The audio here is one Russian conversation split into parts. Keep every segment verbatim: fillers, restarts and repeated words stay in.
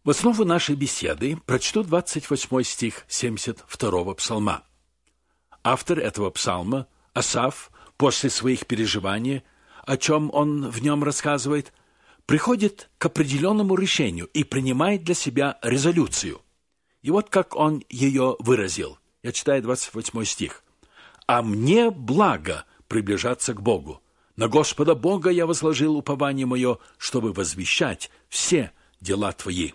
В основу нашей беседы прочту двадцать восьмой стих семьдесят второго псалма. Автор этого псалма, Асаф, после своих переживаний, о чем он в нем рассказывает, приходит к определенному решению и принимает для себя резолюцию. И вот как он ее выразил. Я читаю двадцать восьмой стих. «А мне благо приближаться к Богу. На Господа Бога я возложил упование мое, чтобы возвещать все дела Твои».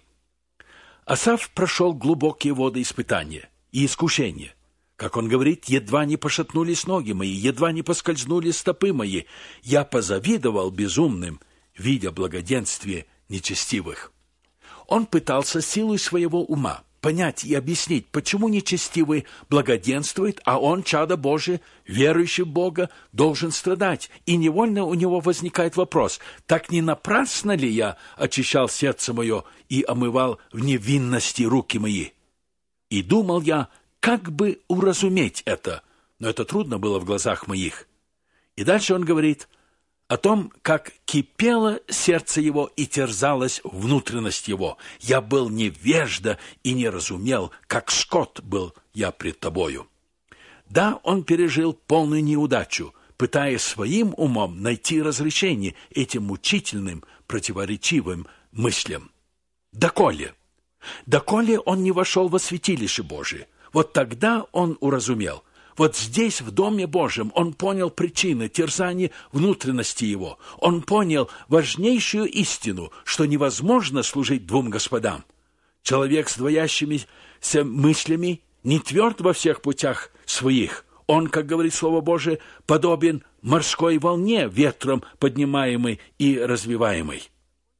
Асаф прошел глубокие воды испытания и искушения. Как он говорит, едва не пошатнулись ноги мои, едва не поскользнули стопы мои. Я позавидовал безумным, видя благоденствие нечестивых. Он пытался силой своего ума понять и объяснить, почему нечестивый благоденствует, а он, чадо Божие, верующий в Бога, должен страдать. И невольно у него возникает вопрос, так не напрасно ли я очищал сердце мое и омывал в невинности руки мои? И думал я, как бы уразуметь это, но это трудно было в глазах моих. И дальше он говорит о том, как кипело сердце его и терзалась внутренность его. «Я был невежда и не разумел, как скот был я пред тобою». Да, он пережил полную неудачу, пытаясь своим умом найти разрешение этим мучительным, противоречивым мыслям. Доколе? Доколе он не вошел во святилище Божие? Вот тогда он уразумел. Вот здесь, в Доме Божьем, он понял причины терзания внутренности его. Он понял важнейшую истину, что невозможно служить двум господам. Человек с двоящимися мыслями не тверд во всех путях своих. Он, как говорит Слово Божие, подобен морской волне, ветром поднимаемой и развиваемой.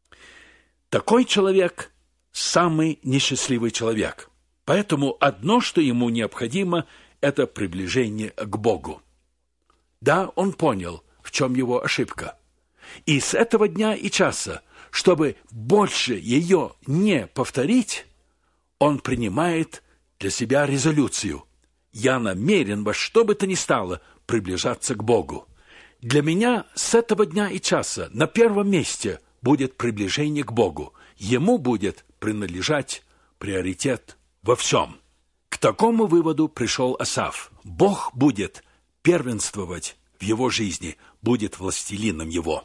Такой человек – самый несчастливый человек. Поэтому одно, что ему необходимо – это приближение к Богу. Да, он понял, в чем его ошибка. И с этого дня и часа, чтобы больше ее не повторить, он принимает для себя резолюцию. Я намерен во что бы то ни стало приближаться к Богу. Для меня с этого дня и часа на первом месте будет приближение к Богу. Ему будет принадлежать приоритет во всем. К такому выводу пришел Асаф. Бог будет первенствовать в его жизни, будет властелином его.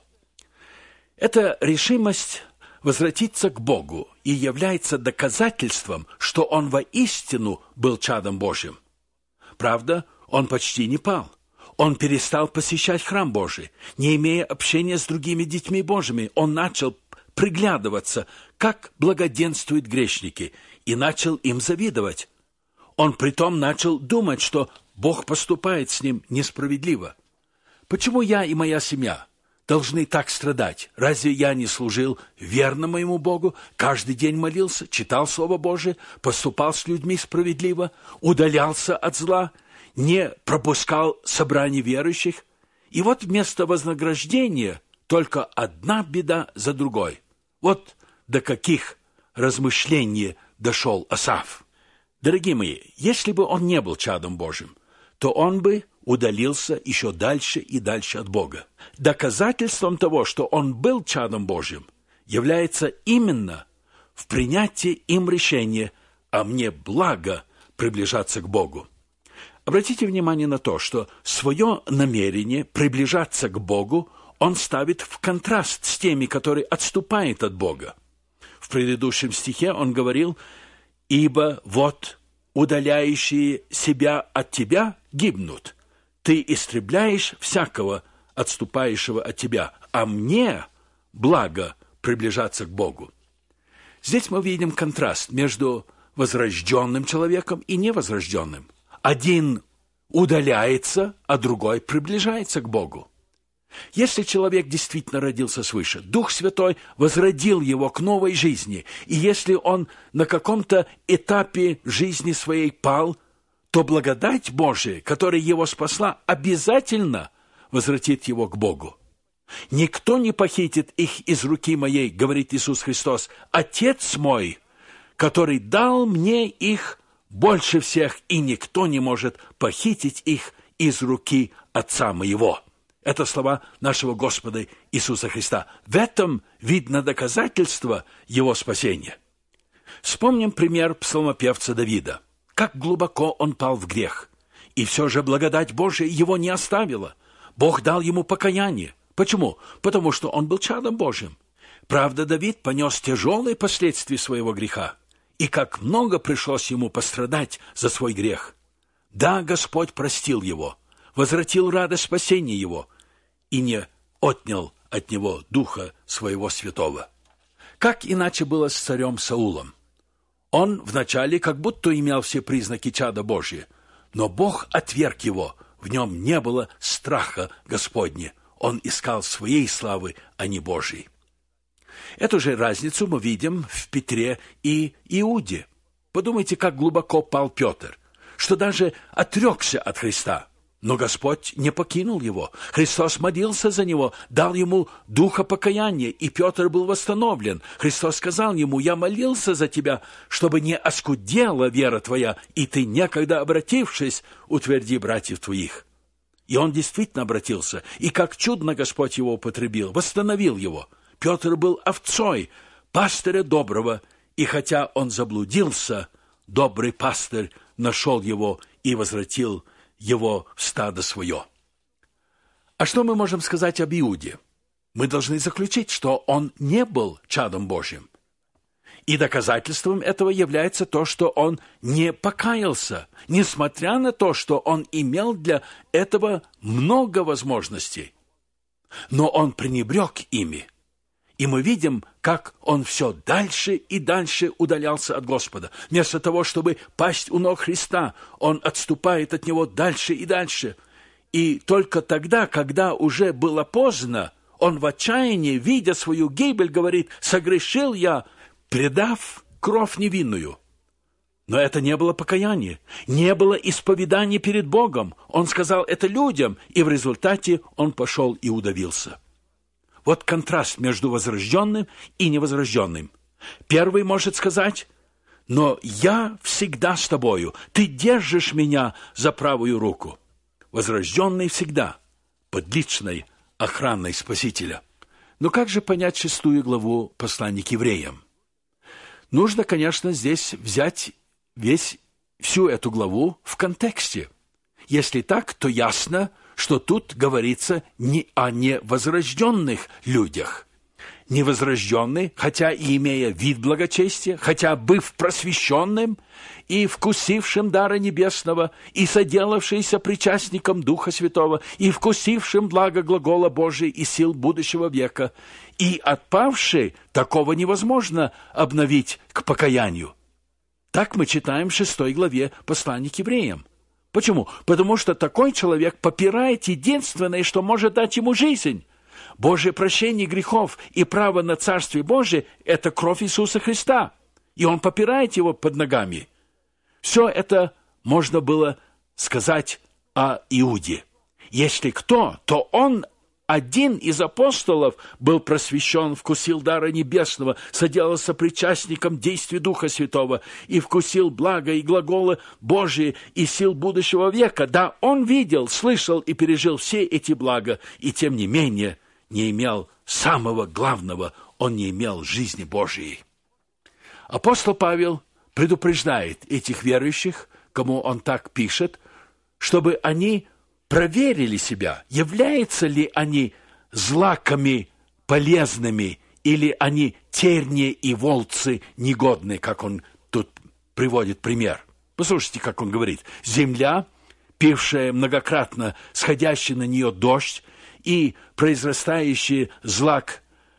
Эта решимость возвратиться к Богу и является доказательством, что он воистину был чадом Божьим. Правда, он почти не пал. Он перестал посещать храм Божий. Не имея общения с другими детьми Божьими, он начал приглядываться, как благоденствуют грешники, и начал им завидовать. Он притом начал думать, что Бог поступает с ним несправедливо. Почему я и моя семья должны так страдать? Разве я не служил верно моему Богу, каждый день молился, читал Слово Божие, поступал с людьми справедливо, удалялся от зла, не пропускал собраний верующих? И вот вместо вознаграждения только одна беда за другой. Вот до каких размышлений дошел Асаф. Дорогие мои, если бы он не был чадом Божьим, то он бы удалился еще дальше и дальше от Бога. Доказательством того, что он был чадом Божьим, является именно в принятии им решения «а мне благо приближаться к Богу». Обратите внимание на то, что свое намерение приближаться к Богу он ставит в контраст с теми, которые отступают от Бога. В предыдущем стихе он говорил «Ибо вот удаляющие себя от тебя гибнут. Ты истребляешь всякого, отступающего от тебя, а мне благо приближаться к Богу». Здесь мы видим контраст между возрожденным человеком и невозрожденным. Один удаляется, а другой приближается к Богу. Если человек действительно родился свыше, Дух Святой возродил его к новой жизни, и если он на каком-то этапе жизни своей пал, то благодать Божия, которая его спасла, обязательно возвратит его к Богу. «Никто не похитит их из руки моей, — говорит Иисус Христос, — Отец мой, который дал мне их больше всех, и никто не может похитить их из руки Отца моего». Это слова нашего Господа Иисуса Христа. В этом видно доказательство Его спасения. Вспомним пример псалмопевца Давида. Как глубоко он пал в грех. И все же благодать Божия его не оставила. Бог дал ему покаяние. Почему? Потому что он был чадом Божьим. Правда, Давид понес тяжелые последствия своего греха. И как много пришлось ему пострадать за свой грех. Да, Господь простил его, возвратил радость спасения его и не отнял от него Духа Своего Святого. Как иначе было с царем Саулом? Он вначале как будто имел все признаки чада Божия, но Бог отверг его, в нем не было страха Господня. Он искал своей славы, а не Божьей. Эту же разницу мы видим в Петре и Иуде. Подумайте, как глубоко пал Петр, что даже отрекся от Христа. Но Господь не покинул его. Христос молился за него, дал ему духа покаяния, и Петр был восстановлен. Христос сказал ему: «Я молился за тебя, чтобы не оскудела вера твоя, и ты, некогда обратившись, утверди братьев твоих». И он действительно обратился, и как чудно Господь его употребил, восстановил его. Петр был овцой, пастыря доброго, и хотя он заблудился, добрый пастырь нашел его и возвратил его в стадо свое. А что мы можем сказать об Иуде? Мы должны заключить, что он не был чадом Божьим. И доказательством этого является то, что он не покаялся, несмотря на то, что он имел для этого много возможностей. Но он пренебрег ими. И мы видим, как он все дальше и дальше удалялся от Господа. Вместо того, чтобы пасть у ног Христа, он отступает от Него дальше и дальше. И только тогда, когда уже было поздно, он в отчаянии, видя свою гибель, говорит: «Согрешил я, предав кровь невинную». Но это не было покаяние, не было исповедания перед Богом. Он сказал это людям, и в результате он пошел и удавился. Вот контраст между возрожденным и невозрожденным. Первый может сказать: «Но я всегда с тобою, ты держишь меня за правую руку». Возрожденный всегда под личной охраной Спасителя. Но как же понять шестую главу послания к евреям? Нужно, конечно, здесь взять весь, всю эту главу в контексте. Если так, то ясно, что тут говорится не о невозрожденных людях. Невозрожденный, хотя и имея вид благочестия, хотя быв просвещенным и вкусившим дара небесного, и соделавшийся причастником Духа Святого, и вкусившим благо глагола Божия и сил будущего века, и отпавший, такого невозможно обновить к покаянию. Так мы читаем в шестой главе послания к евреям. Почему? Потому что такой человек попирает единственное, что может дать ему жизнь. Божье прощение грехов и право на Царствие Божие – это кровь Иисуса Христа. И он попирает его под ногами. Все это можно было сказать о Иуде. Если кто, то он, один из апостолов, был просвещен, вкусил дара небесного, соделался причастником действий Духа Святого и вкусил благо и глаголы Божии и сил будущего века. Да, он видел, слышал и пережил все эти блага, и тем не менее не имел самого главного, он не имел жизни Божией. Апостол Павел предупреждает этих верующих, кому он так пишет, чтобы они проверили себя, являются ли они злаками полезными, или они тернии и волцы негодные, как он тут приводит пример. Послушайте, как он говорит. «Земля, пившая многократно сходящий на нее дождь, и произрастающий злак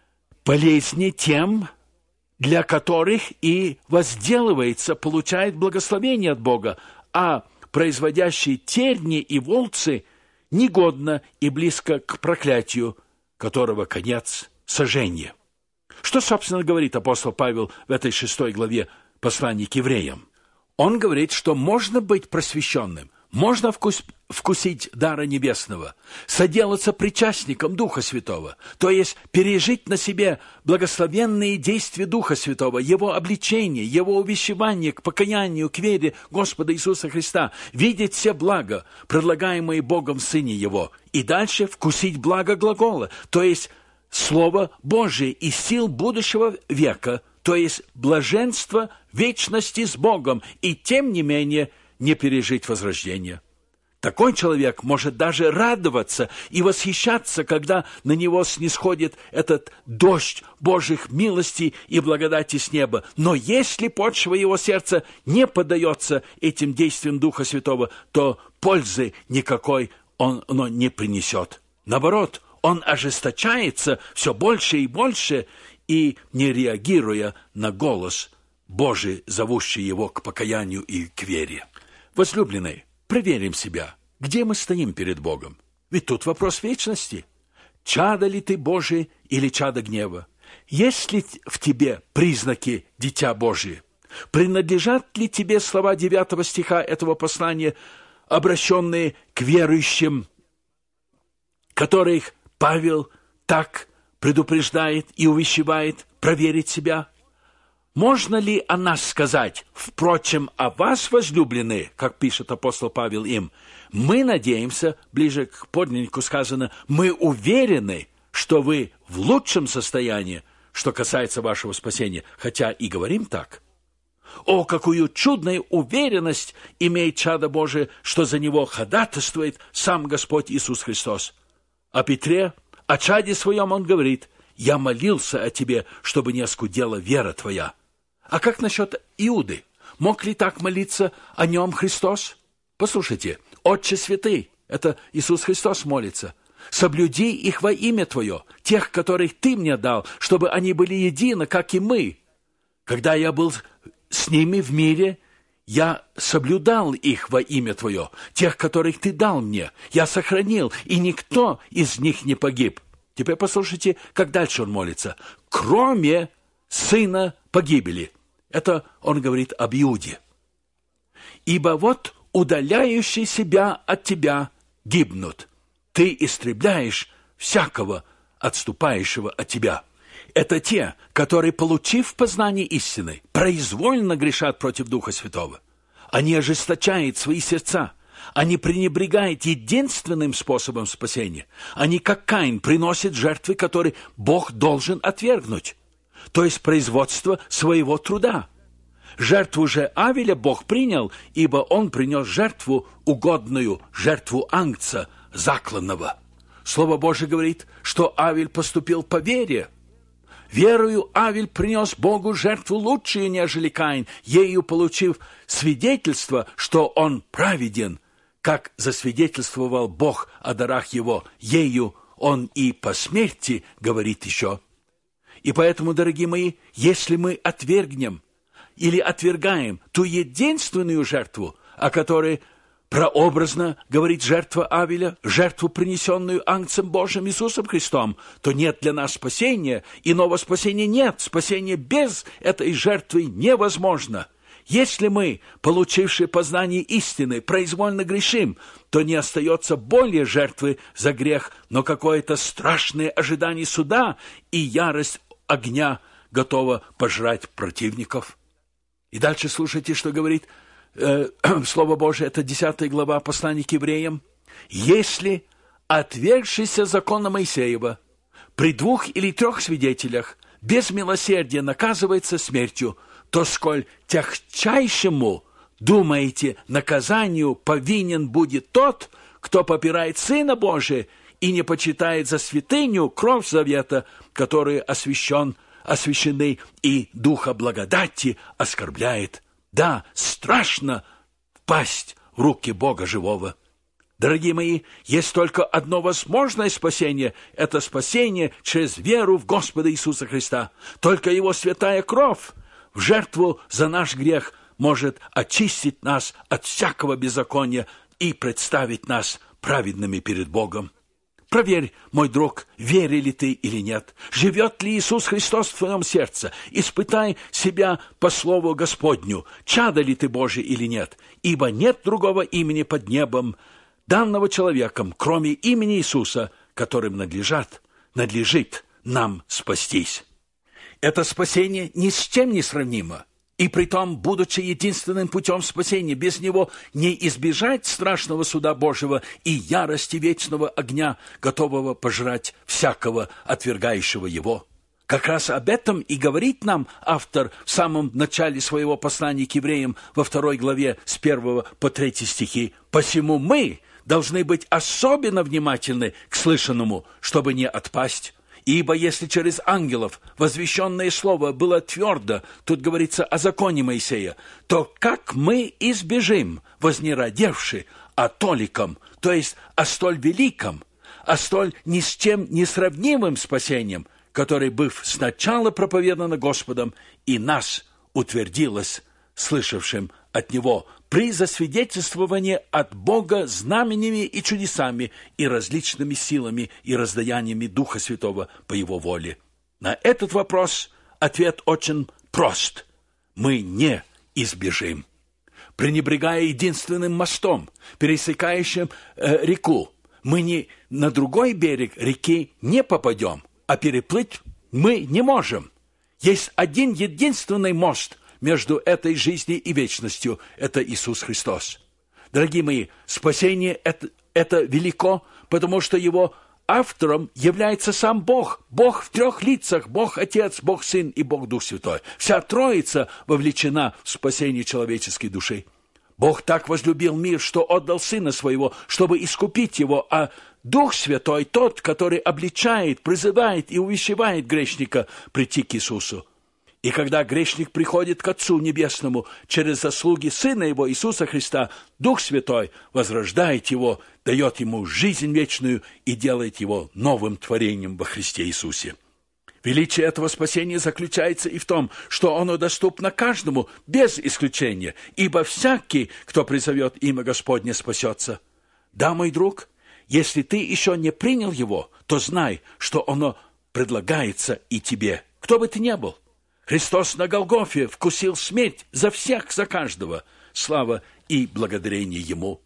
полезнее тем, для которых и возделывается, получает благословение от Бога, а производящие терни и волцы негодно и близко к проклятию, которого конец – сожжение». Что, собственно, говорит апостол Павел в этой шестой главе послания к евреям? Он говорит, что можно быть просвещенным, можно вкус, вкусить дара небесного, соделаться причастником Духа Святого, то есть пережить на себе благословенные действия Духа Святого, Его обличение, Его увещевание к покаянию, к вере Господа Иисуса Христа, видеть все блага, предлагаемые Богом в Сыне Его, и дальше вкусить благо глагола, то есть Слово Божие и сил будущего века, то есть блаженство вечности с Богом, и тем не менее не пережить возрождение. Такой человек может даже радоваться и восхищаться, когда на него снисходит этот дождь Божьих милостей и благодати с неба. Но если почва его сердца не поддается этим действиям Духа Святого, то пользы никакой он, оно не принесет. Наоборот, он ожесточается все больше и больше, и не реагируя на голос Божий, зовущий его к покаянию и к вере. Возлюбленные, проверим себя, где мы стоим перед Богом. Ведь тут вопрос вечности. Чадо ли ты Божий или чадо гнева? Есть ли в тебе признаки Дитя Божие? Принадлежат ли тебе слова девятого стиха этого послания, обращенные к верующим, которых Павел так предупреждает и увещевает проверить себя? Можно ли о нас сказать: впрочем, о вас, возлюбленные, как пишет апостол Павел им, мы надеемся, ближе к подлиннику сказано, мы уверены, что вы в лучшем состоянии, что касается вашего спасения, хотя и говорим так. О, какую чудную уверенность имеет чадо Божие, что за него ходатайствует сам Господь Иисус Христос. О Петре, о чаде своем он говорит: «Я молился о тебе, чтобы не оскудела вера твоя». А как насчет Иуды? Мог ли так молиться о нем Христос? Послушайте, «Отче святый», это Иисус Христос молится, «соблюди их во имя Твое, тех, которых Ты мне дал, чтобы они были едины, как и мы. Когда я был с ними в мире, я соблюдал их во имя Твое, тех, которых Ты дал мне, я сохранил, и никто из них не погиб». Теперь послушайте, как дальше он молится. «Кроме сына погибели». Это он говорит об Иуде. «Ибо вот удаляющие себя от тебя гибнут. Ты истребляешь всякого отступающего от тебя». Это те, которые, получив познание истины, произвольно грешат против Духа Святого. Они ожесточают свои сердца. Они пренебрегают единственным способом спасения. Они, как Каин, приносят жертвы, которые Бог должен отвергнуть, то есть производство своего труда. Жертву же Авеля Бог принял, ибо он принес жертву угодную, жертву ангца закланного. Слово Божие говорит, что Авель поступил по вере. Верою Авель принес Богу жертву лучшую, нежели Каин, ею получив свидетельство, что он праведен, как засвидетельствовал Бог о дарах его, ею он и по смерти говорит еще. И поэтому, дорогие мои, если мы отвергнем или отвергаем ту единственную жертву, о которой прообразно говорит жертва Авеля, жертву, принесенную ангцем Божьим Иисусом Христом, то нет для нас спасения, иного спасения нет, спасение без этой жертвы невозможно. Если мы, получившие познание истины, произвольно грешим, то не остается более жертвы за грех, но какое-то страшное ожидание суда и ярость огня готова пожрать противников. И дальше слушайте, что говорит э, Слово Божие, это десятая глава послания к евреям. «Если отвергшийся закона Моисеева при двух или трех свидетелях без милосердия наказывается смертью, то сколь тягчайшему, думаете, наказанию повинен будет тот, кто попирает Сына Божия и не почитает за святыню кровь завета, который освящен, освященный и духа благодати оскорбляет. Да, страшно впасть в руки Бога живого». Дорогие мои, есть только одно возможное спасение – это спасение через веру в Господа Иисуса Христа. Только Его святая кровь в жертву за наш грех может очистить нас от всякого беззакония и представить нас праведными перед Богом. Проверь, мой друг, веришь ли ты или нет. Живет ли Иисус Христос в твоем сердце? Испытай себя по слову Господню, чадо ли ты Божий или нет. Ибо нет другого имени под небом, данного человеком, кроме имени Иисуса, которым надлежат, надлежит нам спастись. Это спасение ни с чем не сравнимо. И притом, будучи единственным путем спасения, без него не избежать страшного суда Божьего и ярости вечного огня, готового пожрать всякого отвергающего его. Как раз об этом и говорит нам автор в самом начале своего послания к евреям во второй главе с первого по третий стихи. «Посему мы должны быть особенно внимательны к слышанному, чтобы не отпасть. Ибо если через ангелов возвещенное слово было твердо, тут говорится о законе Моисея, то как мы избежим, вознеродевши, о толиком, то есть о столь великом, о столь ни с чем не сравнимым спасением, который, быв сначала проповедано Господом, и нас утвердилось, слышавшим от Него, при засвидетельствовании от Бога знаменями и чудесами и различными силами и раздаяниями Духа Святого по Его воле. На этот вопрос ответ очень прост. Мы не избежим. Пренебрегая единственным мостом, пересекающим э, реку, мы не на другой берег реки не попадем, а переплыть мы не можем. Есть один единственный мост между этой жизнью и вечностью – это Иисус Христос. Дорогие мои, спасение это, – это велико, потому что его автором является сам Бог. Бог в трех лицах – Бог Отец, Бог Сын и Бог Дух Святой. Вся Троица вовлечена в спасение человеческой души. Бог так возлюбил мир, что отдал Сына Своего, чтобы искупить его, а Дух Святой – тот, который обличает, призывает и увещевает грешника прийти к Иисусу. И когда грешник приходит к Отцу Небесному через заслуги Сына Его, Иисуса Христа, Дух Святой возрождает его, дает ему жизнь вечную и делает его новым творением во Христе Иисусе. Величие этого спасения заключается и в том, что оно доступно каждому без исключения, ибо всякий, кто призовет имя Господне, спасется. Да, мой друг, если ты еще не принял его, то знай, что оно предлагается и тебе, кто бы ты ни был. Христос на Голгофе вкусил смерть за всех, за каждого. Слава и благодарение Ему.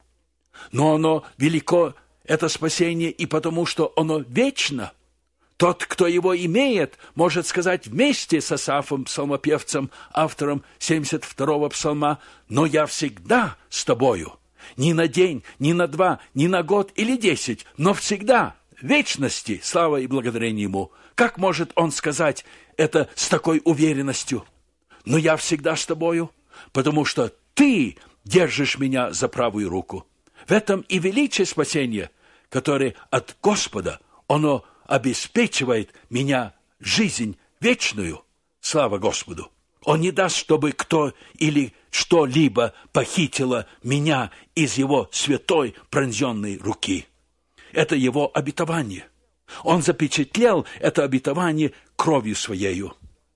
Но оно велико, это спасение, и потому, что оно вечно. Тот, кто его имеет, может сказать вместе с Асафом, псалмопевцем, автором семьдесят второго псалма, «Но я всегда с тобою, ни на день, ни на два, ни на год или десять, но всегда, в вечности, слава и благодарение Ему». Как может он сказать это с такой уверенностью? «Но я всегда с тобою, потому что ты держишь меня за правую руку». В этом и величие спасения, которое от Господа, оно обеспечивает меня жизнь вечную. Слава Господу! Он не даст, чтобы кто или что-либо похитило меня из Его святой пронзенной руки. Это Его обетование. Он запечатлел это обетование кровью Своею.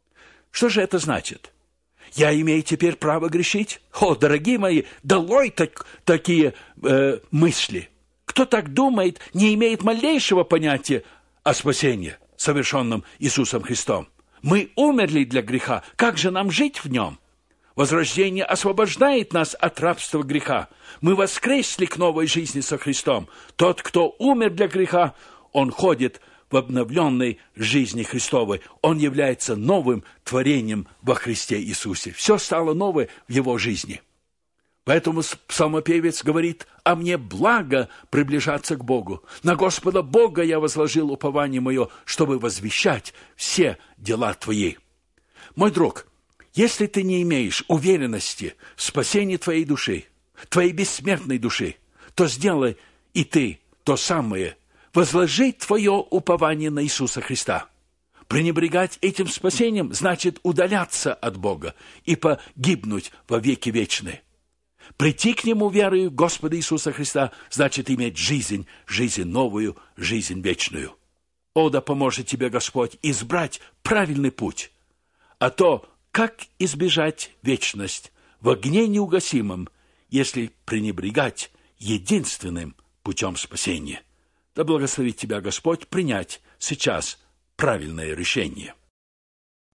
Что же это значит? Я имею теперь право грешить? О, дорогие мои, долой так, такие э, мысли. Кто так думает, не имеет малейшего понятия о спасении, совершенном Иисусом Христом. Мы умерли для греха, как же нам жить в нем? Возрождение освобождает нас от рабства греха. Мы воскресли к новой жизни со Христом. Тот, кто умер для греха, он ходит в обновленной жизни Христовой. Он является новым творением во Христе Иисусе. Все стало новое в его жизни. Поэтому псалмопевец говорит: «А мне благо приближаться к Богу. На Господа Бога я возложил упование мое, чтобы возвещать все дела Твои». Мой друг, если ты не имеешь уверенности в спасении твоей души, твоей бессмертной души, то сделай и ты то самое. Возложи твое упование на Иисуса Христа. Пренебрегать этим спасением значит удаляться от Бога и погибнуть во веки вечные. Прийти к Нему верою в Господа Иисуса Христа значит иметь жизнь, жизнь новую, жизнь вечную. О, да поможет тебе Господь избрать правильный путь. А то, как избежать вечность в огне неугасимом, если пренебрегать единственным путем спасения? Да благословит тебя Господь принять сейчас правильное решение.